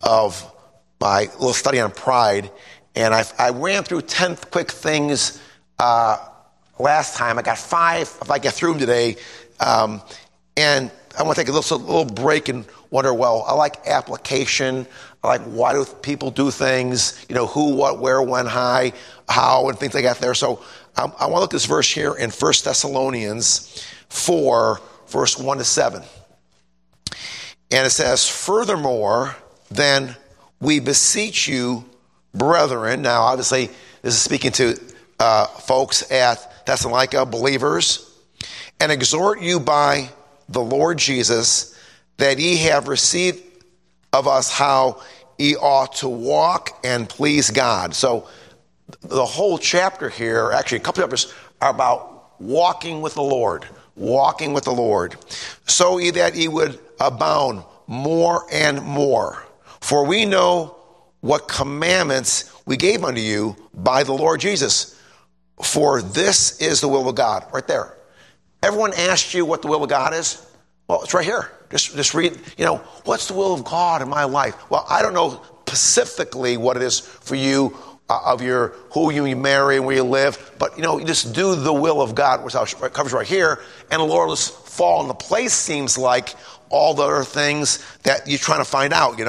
of my little study on pride. And I ran through 10 quick things last time. I got 5 if I get through them today. And I want to take a little break and wonder, well, I like application. I like why do people do things, who, what, where, when, how, and things like that there. So I want to look at this verse here in 1 Thessalonians 4, verse 1 to 7. And it says, furthermore, then we beseech you, brethren. Now, obviously, this is speaking to folks at Thessalonica, believers, and exhort you by the Lord Jesus, that ye have received of us how ye ought to walk and please God. So the whole chapter here, actually a couple of chapters, are about walking with the Lord. Walking with the Lord. So ye that ye would abound more and more. For we know what commandments we gave unto you by the Lord Jesus. For this is the will of God. Right there. Everyone asked you what the will of God is? Well, it's right here. Just read, what's the will of God in my life? Well, I don't know specifically what it is for you, of who you marry and where you live, but, you just do the will of God, which covers right here, and the Lord will fall into place, seems like, all the other things that you're trying to find out,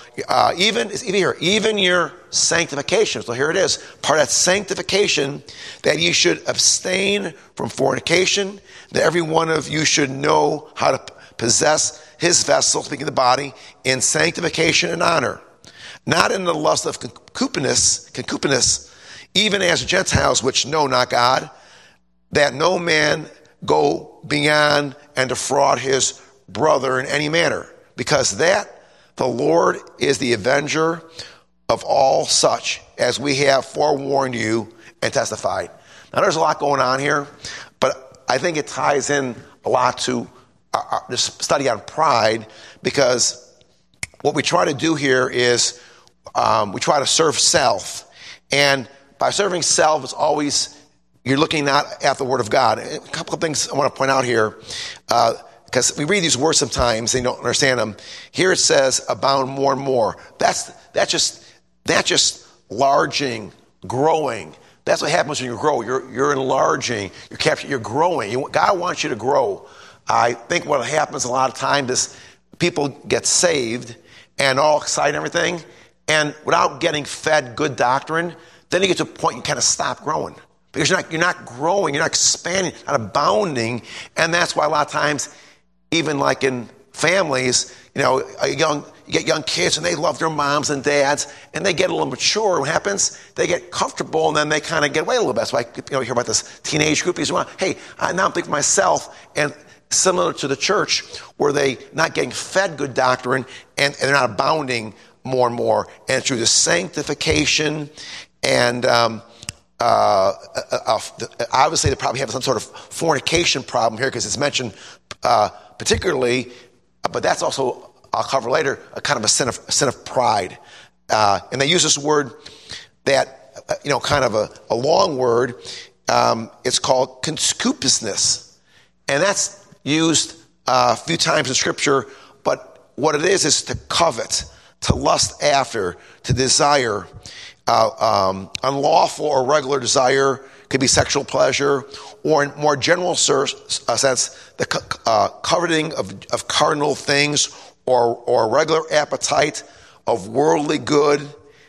even your sanctification. So here it is. Part of that sanctification, that you should abstain from fornication, that every one of you should know how to possess his vessel, speaking of the body, in sanctification and honor, not in the lust of concupiscence, even as Gentiles which know not God, that no man go beyond and defraud his brother in any manner, because that the Lord is the avenger of all such, as we have forewarned you and testified. Now, there's a lot going on here, but I think it ties in a lot to this study on pride, because what we try to do here is we try to serve self. And by serving self, it's always, you're looking not at the Word of God. A couple of things I want to point out here, because we read these words sometimes and you don't understand them. Here it says, abound more and more. That's just enlarging, growing. That's what happens when you grow. You're enlarging, you're growing. God wants you to grow. I think what happens a lot of times is people get saved and all excited and everything, and without getting fed good doctrine, then you get to a point you kind of stop growing. Because you're not growing, you're not expanding, not abounding, and that's why a lot of times, even like in families, you get young kids and they love their moms and dads, and they get a little mature. What happens? They get comfortable, and then they kind of get away a little bit. So you hear about this teenage group. Hey, now I'm thinking of myself, and similar to the church, where they not getting fed good doctrine, and they're not abounding more and more. And through the sanctification, and obviously they probably have some sort of fornication problem here, because it's mentioned particularly, but that's also, I'll cover later, a kind of a sin of pride. And they use this word that, kind of a long word. It's called concupiscence. And that's used a few times in Scripture, but what it is to covet, to lust after, to desire. Unlawful or regular desire could be sexual pleasure, or in more general sense, the coveting of carnal things, or regular appetite of worldly good,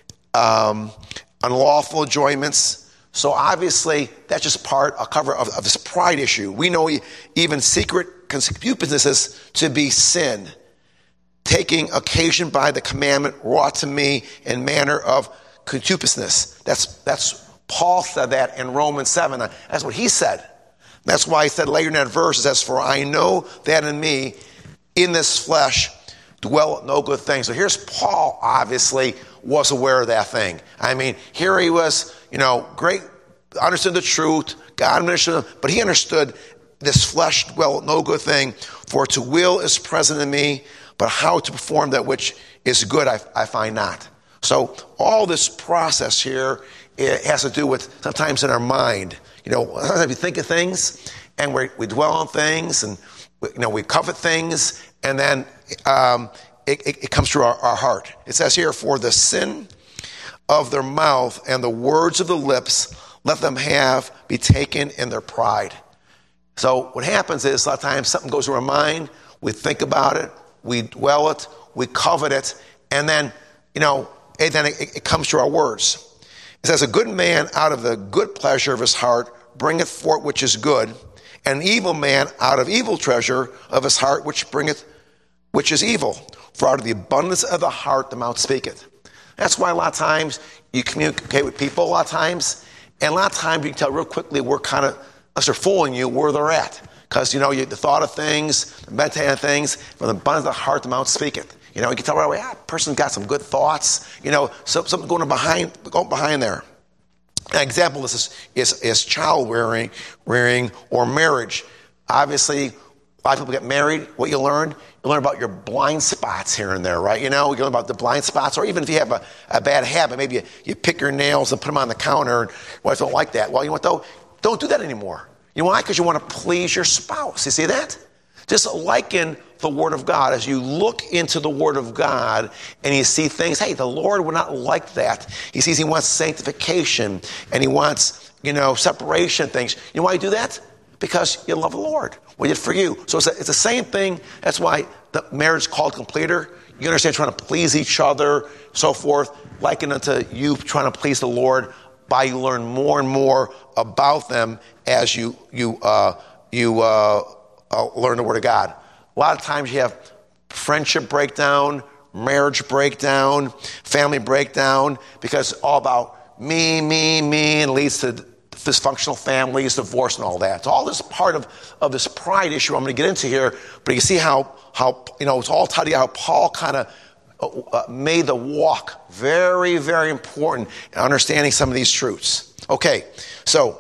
unlawful enjoyments. So obviously, that's just a cover of this pride issue. We know even secret concupiscence to be sin, taking occasion by the commandment wrought to me in manner of concupiscence. That's Paul said that in Romans 7. That's what he said. That's why he said later in that verse, it says, for I know that in me, in this flesh, dwell no good thing. So here's Paul, obviously, was aware of that thing. I mean, here he was, great, understood the truth, God understood him, but he understood this flesh dwell no good thing, for to will is present in me, but how to perform that which is good I find not. So all this process here, it has to do with sometimes in our mind. Sometimes we think of things and we dwell on things, and we covet things, and then it comes through our heart. It says here, for the sin of their mouth and the words of the lips, let them be taken in their pride. So what happens is a lot of times something goes through our mind, we think about it, we dwell it, we covet it, and then, it comes through our words. It says, a good man out of the good pleasure of his heart bringeth forth which is good, and an evil man out of evil treasure of his heart which is evil. For out of the abundance of the heart the mouth speaketh. That's why a lot of times you communicate with people a lot of times, and a lot of times you can tell real quickly unless they're fooling you, where they're at. Because, the thought of things, the mentality of things, from the abundance of the heart the mouth speaketh. You can tell right away, person's got some good thoughts, something going behind there. An example of this is child rearing or marriage. Obviously, a lot of people get married. What you learn about your blind spots here and there, right? You learn about the blind spots, or even if you have a bad habit, maybe you pick your nails and put them on the counter, and wife don't like that. Well, you know what though? Don't do that anymore. You know why? Because you want to please your spouse. You see that? Just liken the Word of God. As you look into the Word of God and you see things, hey, the Lord would not like that. He wants sanctification, and he wants, separation things. You know why you do that? Because you love the Lord. What he did for you. So it's the same thing. That's why the marriage is called completer. You understand, trying to please each other, so forth, likened unto you trying to please the Lord, by you learn more and more about them as you learn the Word of God. A lot of times you have friendship breakdown, marriage breakdown, family breakdown, because it's all about me, and it leads to dysfunctional families, divorce, and all that. It's all this part of this pride issue I'm going to get into here, but you see how it's all tied together, how Paul kind of made the walk very, very important in understanding some of these truths. Okay, so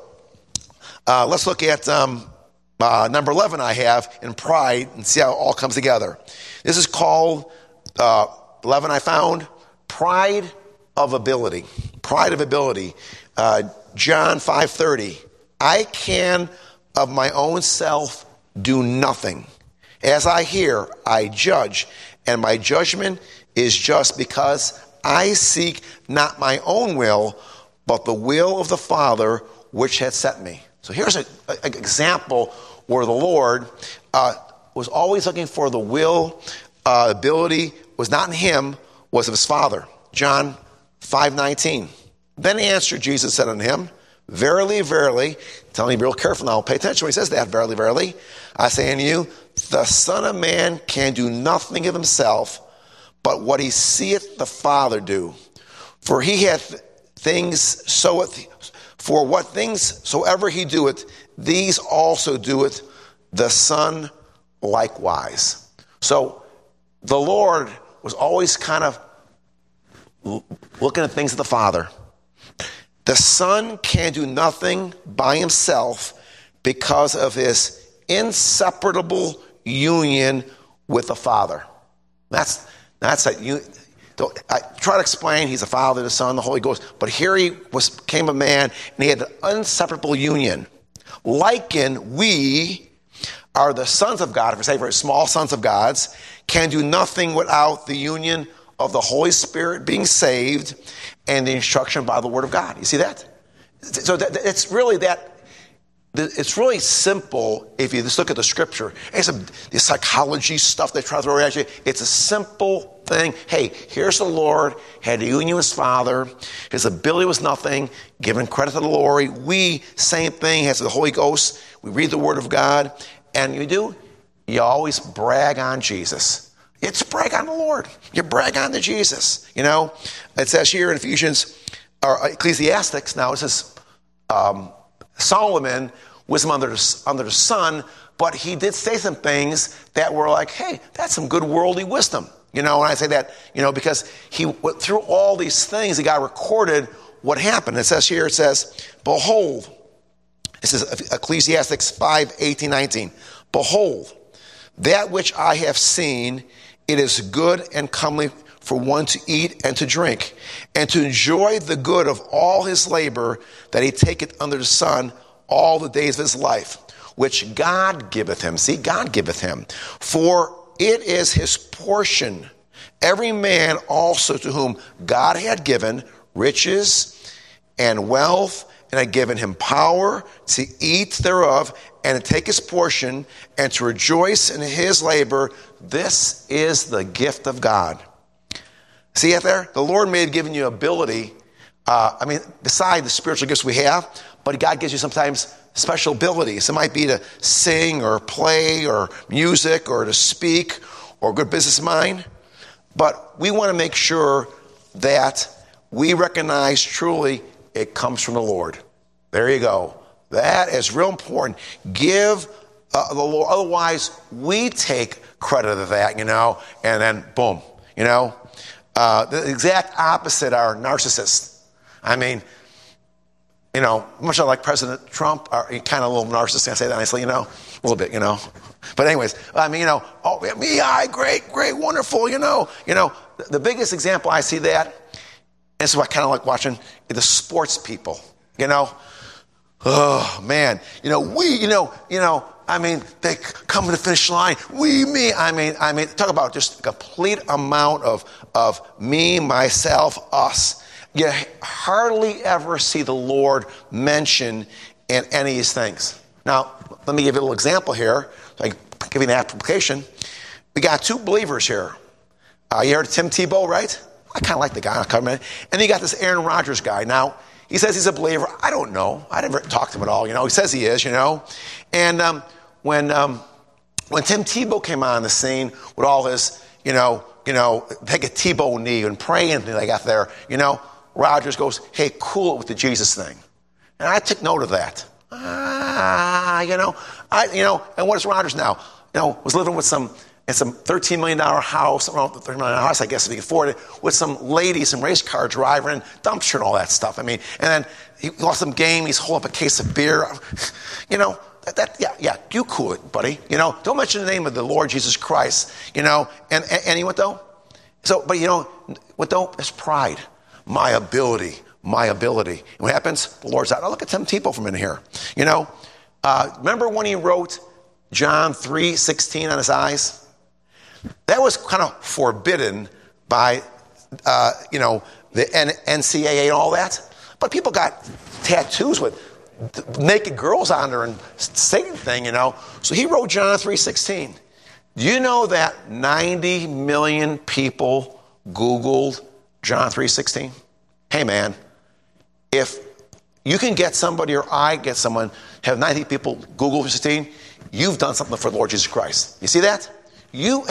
let's look at number 11 I have in pride and see how it all comes together. This is called, 11 I found, pride of ability. Pride of ability. John 5:30, I can of my own self do nothing. As I hear, I judge, and my judgment is just, because I seek not my own will, but the will of the Father which had sent me. So here's an example where the Lord was always looking for the will, ability, was not in him, was of his Father. John 5:19. Then answered Jesus, said unto him, verily, verily, telling you real careful now, pay attention when he says that, verily, verily, I say unto you, the Son of Man can do nothing of himself, but what he seeth the Father do. For he hath things soweth, for what things soever he doeth, these also doeth the Son likewise. So the Lord was always kind of looking at things of the Father. The Son can do nothing by himself because of his inseparable union with the Father. That's that. I try to explain, he's the Father, the Son, the Holy Ghost, but here he became a man, and he had an inseparable union. Liken, we are the sons of God, if we say we're small sons of God's, can do nothing without the union of the Holy Spirit being saved and the instruction by the Word of God. You see that? So it's really that. It's really simple if you just look at the Scripture. It's the psychology stuff they try to throw at you. It's a simple thing. Hey, here's the Lord, had a union with his Father. His ability was nothing, giving credit to the Lord. We, same thing, has the Holy Ghost. We read the Word of God. And you always brag on Jesus. It's brag on the Lord. You brag on the Jesus. It says here in Ecclesiastics, now it says Solomon, wisdom under the sun, but he did say some things that were like, hey, that's some good worldly wisdom. And I say that, because he went through all these things, he got recorded what happened. It says, behold, this is Ecclesiastes 5:18-19. Behold, that which I have seen, it is good and comely for one to eat and to drink, and to enjoy the good of all his labor that he taketh under the sun all the days of his life, which God giveth him. See, God giveth him. For it is his portion every man also to whom God had given riches and wealth, and had given him power to eat thereof, and to take his portion, and to rejoice in his labor. This is the gift of God. See it there? The Lord may have given you ability, beside the spiritual gifts we have, but God gives you sometimes special abilities. It might be to sing or play or music or to speak or a good business mind. But we want to make sure that we recognize truly it comes from the Lord. There you go. That is real important. Give the Lord. Otherwise, we take credit of that, and then boom, The exact opposite are narcissists. Much like President Trump, kind of a little narcissist, I say that nicely, a little bit, But anyways, great, wonderful, The biggest example I see that, and this is what I kind of like watching, the sports people, Oh, man. They come to the finish line. Talk about just a complete amount of me, myself, us. You hardly ever see the Lord mentioned in any of these things. Now, let me give you a little example here. So I can give you an application. We got two believers here. You heard of Tim Tebow, right? I kind of like the guy. And then you got this Aaron Rodgers guy. Now, he says he's a believer. I don't know. I never talked to him at all. He says he is, And when Tim Tebow came on the scene with all his, take a Tebow knee and pray and they got there, Rodgers goes, hey, cool it with the Jesus thing. And I took note of that. And what is Rodgers now? Was living with some $13 million house, around $13 million house, I guess, if he could afford it, with some lady, some race car driver, and dumpster and all that stuff. And then he lost some game, he's holding up a case of beer. You cool it, buddy. Don't mention the name of the Lord Jesus Christ, and you what though? What though? It's pride. My ability. And what happens? The Lord's out. Oh, look at Tim Tebow from in here. Remember when he wrote John 3:16 on his eyes? That was kind of forbidden by, the NCAA and all that. But people got tattoos with naked girls on there and Satan thing, So he wrote John 3:16. Do you know that 90 million people Googled John 3:16? Hey, man, if you can get somebody or I get someone, have 90 people Google 3:16, you've done something for the Lord Jesus Christ. You see that? You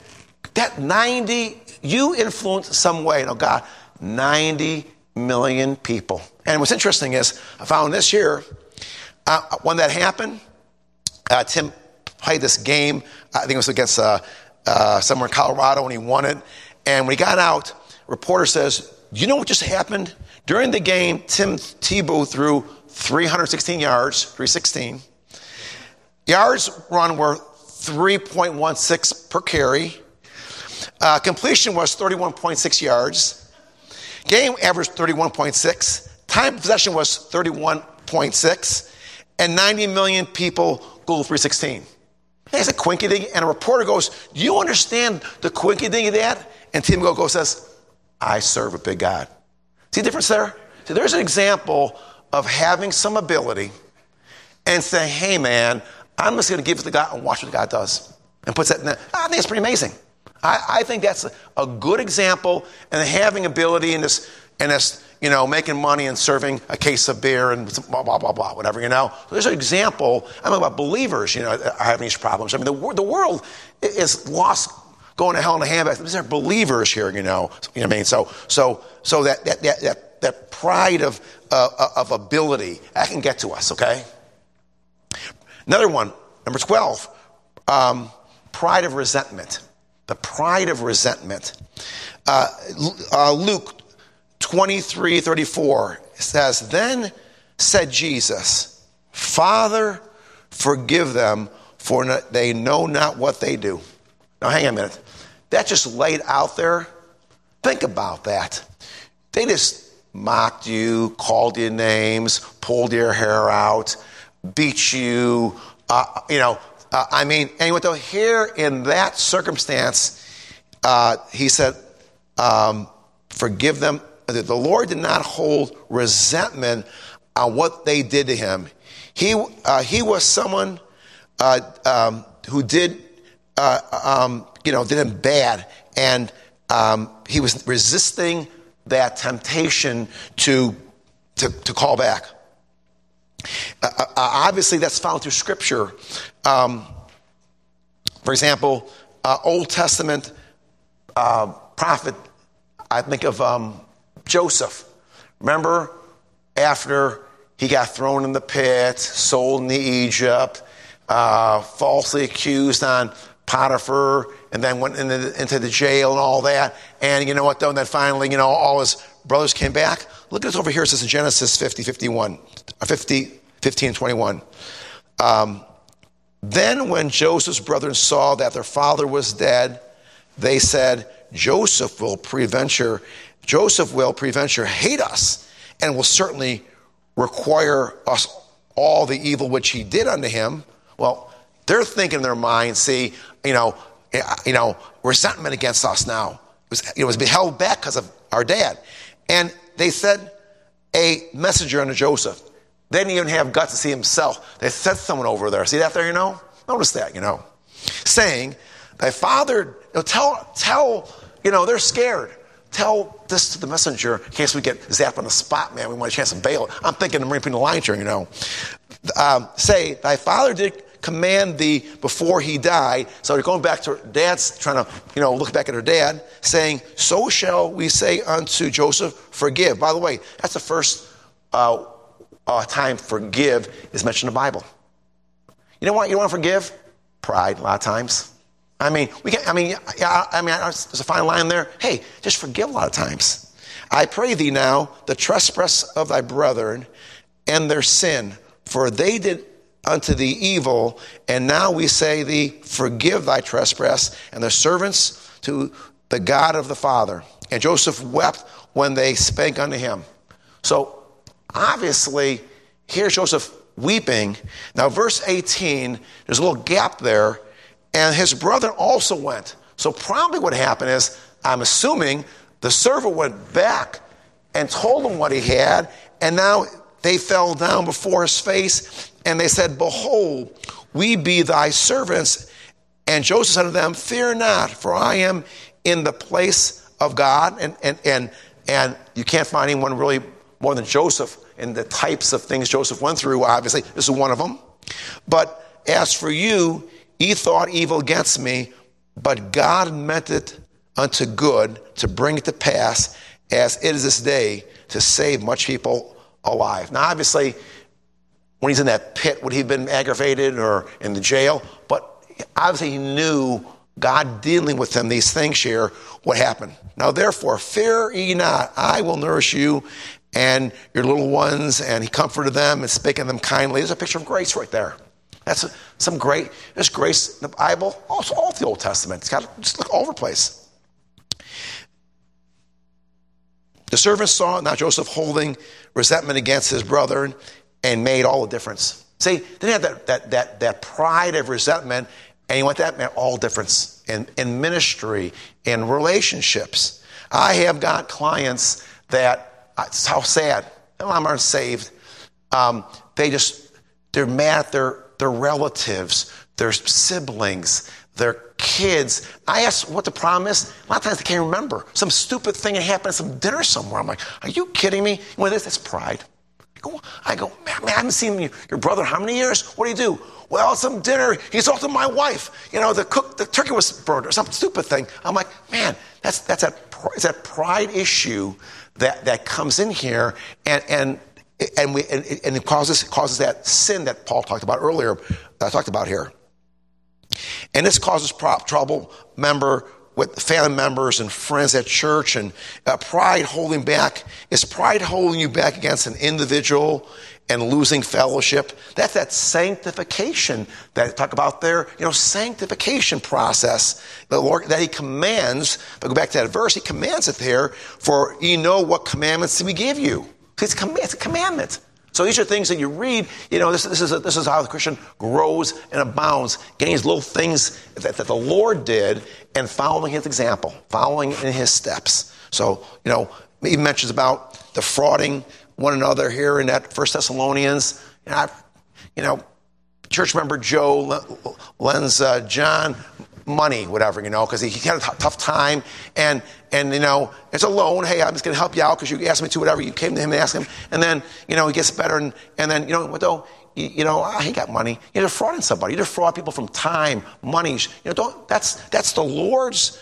influenced some way. God, 90 million people. And what's interesting is, I found this year, when that happened, Tim played this game, I think it was against somewhere in Colorado, and he won it. And when he got out, reporter says, do you know what just happened? During the game, Tim Tebow threw 316 yards, 316. Yards run were 3.16 per carry. Completion was 31.6 yards. Game average 31.6. Time possession was 31.6. And 90 million people Google 316. That's a quinky thing. And a reporter goes, do you understand the quinky thing of that? And Tim Tebow says, I serve a big God. See the difference there? So there's an example of having some ability and saying, hey, man, I'm just going to give it to God and watch what God does. And puts that in there. I think it's pretty amazing. I think that's a good example, and having ability in this, making money and serving a case of beer and blah, blah, blah, blah, whatever, So there's an example. I'm talking about believers, are having these problems. The world is lost, going to hell in a handbag. These are believers here, So that pride of ability, that can get to us, okay? Another one, number 12, pride of resentment. The pride of resentment. Luke 23:34 says, then said Jesus, Father, forgive them, for they know not what they do. Now, hang on a minute. That just laid out there. Think about that. They just mocked you, called you names, pulled your hair out, beat you, anyway, though, here in that circumstance, he said, forgive them. The Lord did not hold resentment on what they did to him. He was someone who did him bad, and he was resisting that temptation to call back. Obviously, that's found through Scripture. For example, Old Testament prophet, I think of Joseph. Remember, after he got thrown in the pit, sold into Egypt, falsely accused on Potiphar, and then went into the jail and all that. And you know what, though? And then finally, all his brothers came back. Look at this over here. It says in Genesis 15, 21. Then when Joseph's brothers saw that their father was dead, they said, Joseph will peradventure hate us, and will certainly require us all the evil which he did unto him. Well, they're thinking in their mind, see, resentment against us now. It was held back because of our dad. And they sent a messenger unto Joseph. They didn't even have guts to see himself. They sent someone over there. See that there, Notice that, saying, thy father, tell, they're scared. Tell this to the messenger in case we get zapped on the spot, man. We want a chance to bail. I'm thinking of reaping the lines here, Say, thy father did command thee before he died. So they're going back to dad's, trying to, look back at her dad, saying, so shall we say unto Joseph, forgive. By the way, that's the first time forgive is mentioned in the Bible. You know what? You want to forgive? Pride, a lot of times. There's a fine line there. Hey, just forgive a lot of times. I pray thee now, the trespass of thy brethren and their sin, for they did unto thee evil, and now we say thee, forgive thy trespass, and their servants to the God of the Father. And Joseph wept when they spake unto him. So, obviously, here's Joseph weeping. Now, verse 18, there's a little gap there, and his brother also went. So probably what happened is, I'm assuming, the servant went back and told him what he had, and now they fell down before his face, and they said, behold, we be thy servants. And Joseph said to them, fear not, for I am in the place of God. And you can't find anyone really more than Joseph in the types of things Joseph went through. Obviously, this is one of them. But as for you, ye thought evil against me, but God meant it unto good to bring it to pass, as it is this day, to save much people alive. Now, obviously, when he's in that pit, would he have been aggravated or in the jail? But obviously he knew God dealing with him, these things here, what happened. Now, therefore, fear ye not, I will nourish you and your little ones. And he comforted them and spake unto them kindly. There's a picture of grace right there. That's there's grace in the Bible, also all the Old Testament. It's got just look all over the place. The servants saw now Joseph holding resentment against his brethren, and made all the difference. See, they didn't have that pride of resentment, and you want that made all difference in ministry, in relationships. I have got clients that, it's how sad, them aren't saved. They're mad at their relatives, their siblings, their kids. I ask what the problem is. A lot of times they can't remember. Some stupid thing that happened at some dinner somewhere. I'm like, are you kidding me? Well, that's pride. I go, man, I haven't seen your brother how many years? What do you do? Well, some dinner, he assaulted my wife. The turkey was burned or some stupid thing. I'm like, man, that's that pride issue that comes in here, and it causes that sin that Paul talked about earlier, that I talked about here. And this causes trouble, with family members and friends at church, and pride holding back. Is pride holding you back against an individual and losing fellowship? That's that sanctification that I talk about there. Sanctification process. The Lord that He commands. If I go back to that verse, He commands it there. For ye know what commandments we give you. It's a commandment. So these are things that you read, this is how the Christian grows and abounds, getting these little things that the Lord did and following his example, following in his steps. So, he mentions about defrauding one another here in that 1 Thessalonians. Church member Joe lends John money, whatever, because he had a tough time, and it's a loan. Hey, I'm just going to help you out because you asked me to, whatever. You came to him and asked him, and then he gets better, and then what though? He got money. You're defrauding somebody. You defraud people from time, money. That's the Lord's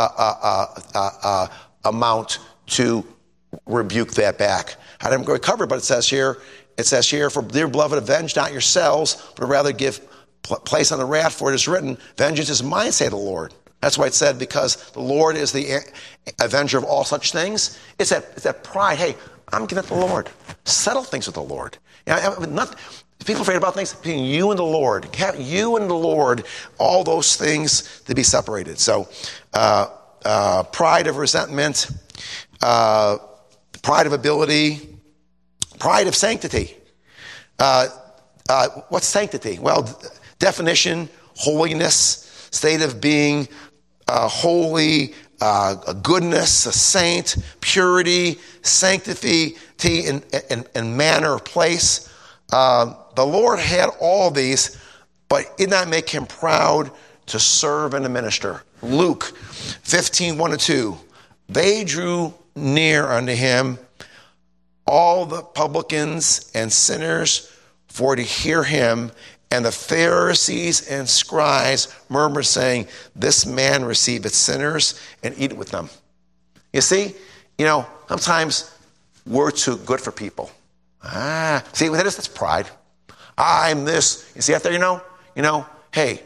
amount to rebuke that back. I didn't go cover, but it says here, for dear beloved, avenge not yourselves, but rather give place on the wrath, for it is written, vengeance is mine, say the Lord. That's why it said, because the Lord is the avenger of all such things. It's that pride. Hey, I'm giving it to the Lord. Settle things with the Lord. People are afraid about things between you and the Lord. Have you and the Lord, all those things to be separated. So, pride of resentment, pride of ability, pride of sanctity. What's sanctity? Well, definition, holiness, state of being, holy, goodness, a saint, purity, sanctity, and manner, place. The Lord had all these, but it did not make him proud to serve and to minister. Luke 15, 1-2. They drew near unto him, all the publicans and sinners, for to hear him. And the Pharisees and scribes murmured, saying, this man receiveth sinners and eateth with them. You see, sometimes we're too good for people. See what that is? That's pride. I'm this. You see out there, hey,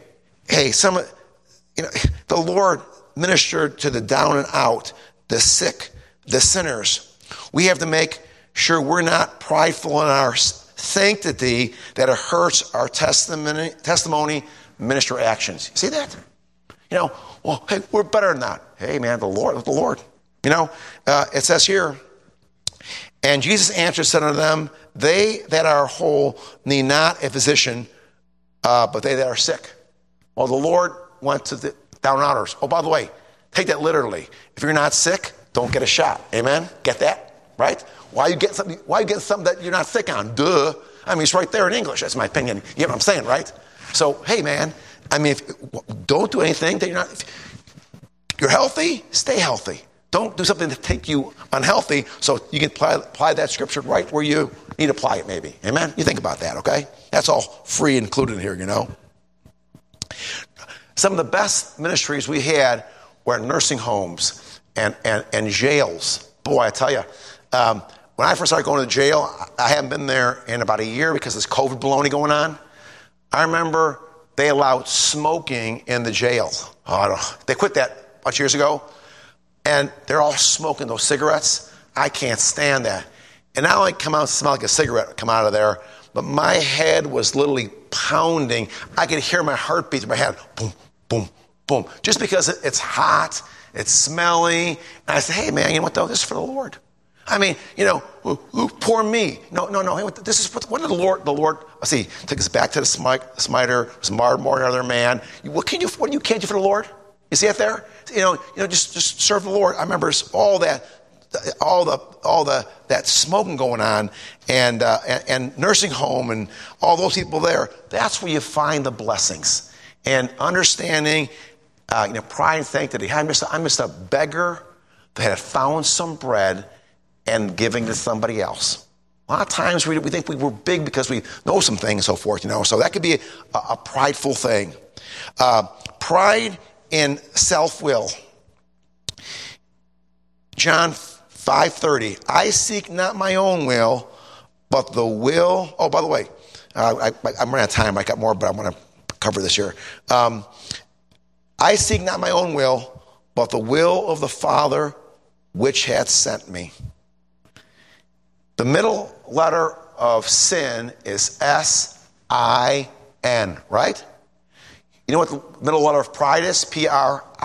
the Lord ministered to the down and out, the sick, the sinners. We have to make sure we're not prideful in our sanctity that it hurts our testimony, ministry actions. You see that? Well, hey, we're better than that. Hey, man, the Lord. It says here, and Jesus answered, said unto them, they that are whole need not a physician, but they that are sick. Well, the Lord went to the down and outers. Oh, by the way, take that literally. If you're not sick, don't get a shot. Amen? Get that? Right? Why you get something that you're not sick on? Duh. I mean, it's right there in English. That's my opinion. You get what I'm saying, right? So, hey, man, don't do anything that you're not. If you're healthy, stay healthy. Don't do something to take you unhealthy so you can apply that scripture right where you need to apply it, maybe. Amen? You think about that, okay? That's all free included here, Some of the best ministries we had were nursing homes and jails. Boy, I tell you, when I first started going to jail, I hadn't been there in about a year because there's COVID baloney going on. I remember they allowed smoking in the jail. They quit that a bunch of years ago, and they're all smoking those cigarettes. I can't stand that. And not only come out and smell like a cigarette come out of there, but my head was literally pounding. I could hear my heartbeat in my head, boom, boom, boom, just because it's hot, it's smelly. And I said, hey, man, you know what, though? This is for the Lord. Poor me. No. This is what did the Lord, see, took us back to the smiter, was marred more than another man. What can't you do for the Lord? You see it there? Just serve the Lord. I remember all that smoking going on and nursing home and all those people there. That's where you find the blessings and understanding, pride and sanctity. I'm just a beggar that had found some bread and giving to somebody else. A lot of times we think we were big because we know some things and so forth, So that could be a prideful thing. Pride in self-will. John 5:30. I seek not my own will, but the will. Oh, by the way, I'm running out of time. I got more, but I'm going to cover this here. I seek not my own will, but the will of the Father which hath sent me. The middle letter of sin is S-I-N, right? You know what the middle letter of pride is?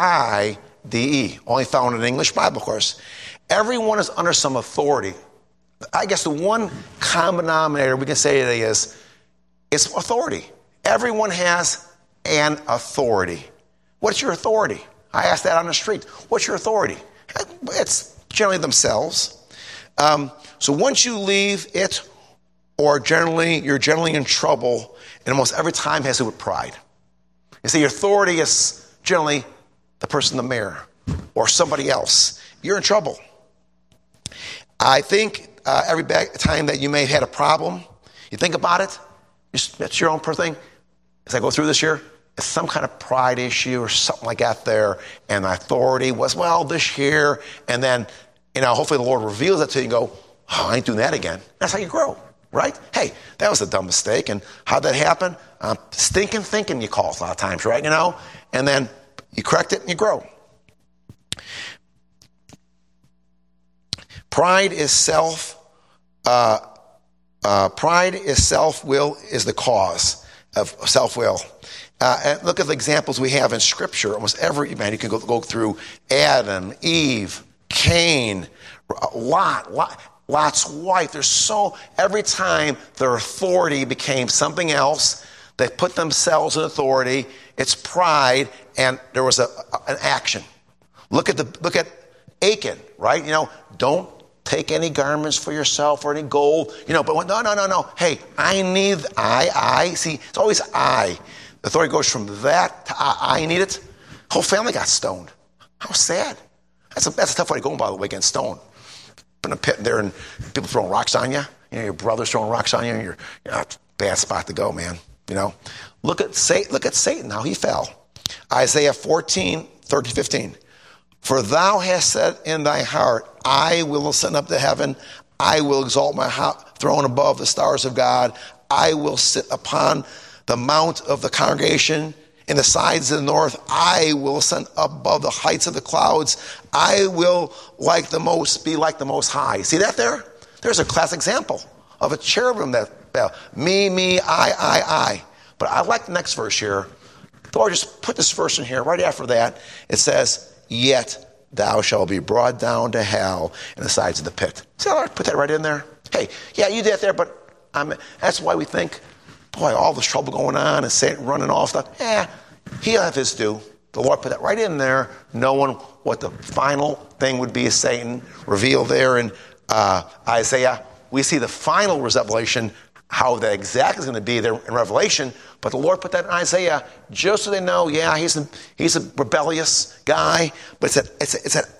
P-R-I-D-E. Only found in the English Bible, of course. Everyone is under some authority. I guess the one common denominator we can say today is it's authority. Everyone has an authority. What's your authority? I ask that on the street. What's your authority? It's generally themselves. So once you leave it, or you're generally in trouble, and almost every time has to do with pride. You see, your authority is generally the person in the mirror or somebody else. You're in trouble. I think every time that you may have had a problem, you think about it, it's your own personal thing. As I go through this year, it's some kind of pride issue or something like that there, and my authority was, well, this year, and then, hopefully the Lord reveals it to you and go, oh, I ain't doing that again. That's how you grow, right? Hey, that was a dumb mistake, and how'd that happen? Stinking thinking, you call it a lot of times, right? And then you correct it and you grow. Pride is self-will is the cause of self-will. And look at the examples we have in Scripture. Almost every man, you can go through Adam, Eve, Cain, Lot's wife. Every time their authority became something else, they put themselves in authority. It's pride, and there was an action. Look at Achan, right? Don't take any garments for yourself or any gold. But no. Hey, I. See, it's always I. The authority goes from that to I need it. Whole family got stoned. How sad. That's a tough way to go, by the way, getting stoned. In a pit there and people throwing rocks on you. Your brother's throwing rocks on you. You're it's a bad spot to go, man. Look at Satan, how he fell. Isaiah 14:13-15. For thou hast said in thy heart, I will ascend up to heaven. I will exalt my throne above the stars of God. I will sit upon the mount of the congregation in the sides of the north. I will ascend above the heights of the clouds. I will be like the Most High. See that there? There's a classic example of a cherubim that fell. Me, I. But I like the next verse here. The Lord just put this verse in here. Right after that, it says, yet thou shalt be brought down to hell in the sides of the pit. See how I put that right in there? Hey, yeah, you did that there, but that's why we think, boy, all this trouble going on and Satan running off stuff. Yeah, he'll have his due. The Lord put that right in there, knowing what the final thing would be as Satan revealed there in Isaiah. We see the final revelation, how that exactly is going to be there in Revelation, but the Lord put that in Isaiah just so they know, yeah, he's a rebellious guy, but it's that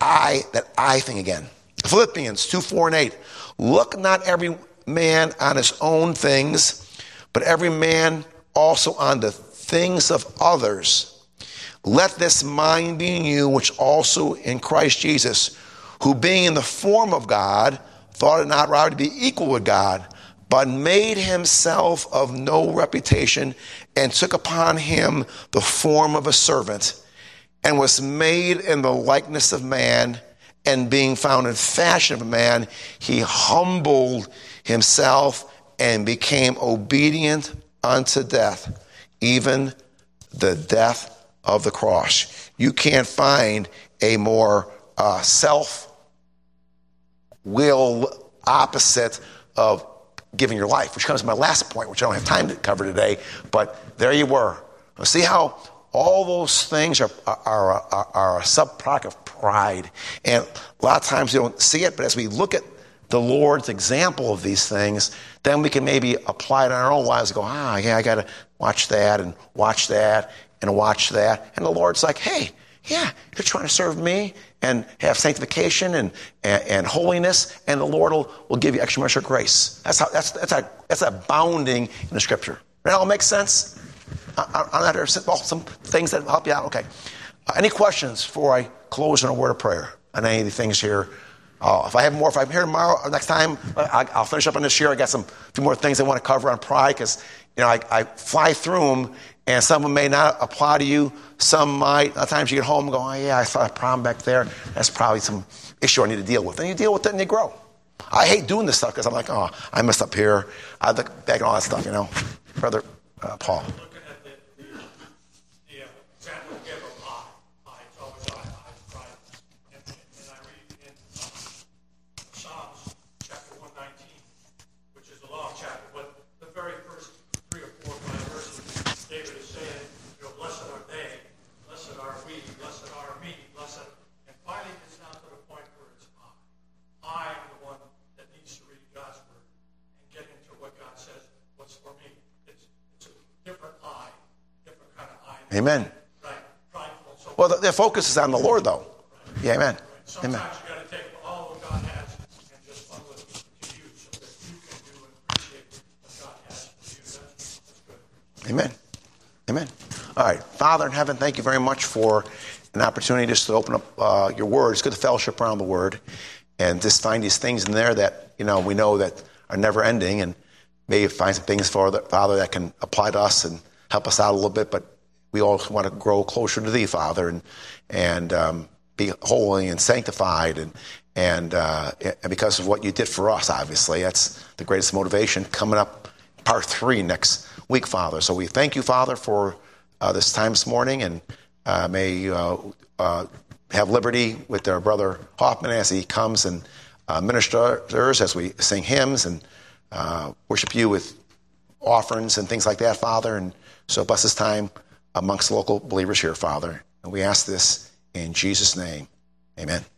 I thing again. Philippians 2:4-8. Look not every man on his own things, but every man also on the things of others. Let this mind be in you, which also in Christ Jesus, who being in the form of God, thought it not robbery to be equal with God, but made himself of no reputation, and took upon him the form of a servant, and was made in the likeness of man, and being found in fashion of a man, he humbled himself and became obedient unto death, even the death of the cross. You can't find a more self-will opposite of giving your life, which comes to my last point, which I don't have time to cover today, but there you were. Now, see how all those things are a sub-product of pride. And a lot of times you don't see it, but as we look at the Lord's example of these things, then we can maybe apply it in our own lives and go, yeah, I got to watch that and watch that and watch that. And the Lord's like, hey, yeah, you're trying to serve me and have sanctification and holiness, and the Lord will give you extra measure of grace. That's abounding in the Scripture. That all makes sense? Some things that help you out. Okay. Any questions before I close in a word of prayer on any of the things here? If I'm here tomorrow or next time, I'll finish up on this year. I got a few more things I want to cover on pride because, I fly through them, and some of them may not apply to you. Some might. A lot of times you get home and go, oh, yeah, I saw a problem back there. That's probably some issue I need to deal with. And you deal with it and you grow. I hate doing this stuff because I'm like, oh, I messed up here. I look back at all that stuff, Brother Paul. Amen. Well, the focus is on the Lord, though. Yeah, amen. Sometimes Amen. you got to take all what God has and just funnel it to you so that you can do and appreciate what God has for you. That's good. Amen. Amen. All right. Father in heaven, thank you very much for an opportunity just to open up your word. It's good to fellowship around the word and just find these things in there that, we know that are never ending, and maybe find some things, Father, that can apply to us and help us out a little bit. But we all want to grow closer to thee, Father, and be holy and sanctified, and because of what you did for us, obviously. That's the greatest motivation. Coming up, part 3 next week, Father. So we thank you, Father, for this time this morning, and may you have liberty with our brother Hoffman as he comes and ministers as we sing hymns and worship you with offerings and things like that, Father. And so bless this time amongst local believers here, Father. And we ask this in Jesus' name. Amen.